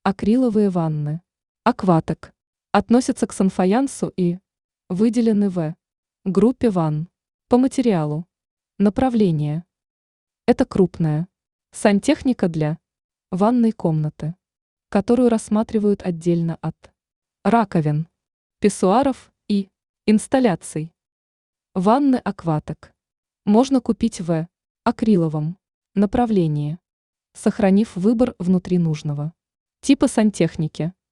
Акриловые ванны. Акватек. Относятся к санфаянсу и выделены в группе ванн. По материалу. Направление. Это крупная сантехника для ванной комнаты, которую рассматривают отдельно от раковин, писсуаров и инсталляций. Ванны Акватек можно купить в акриловом направлении, сохранив выбор внутри нужного типа сантехники.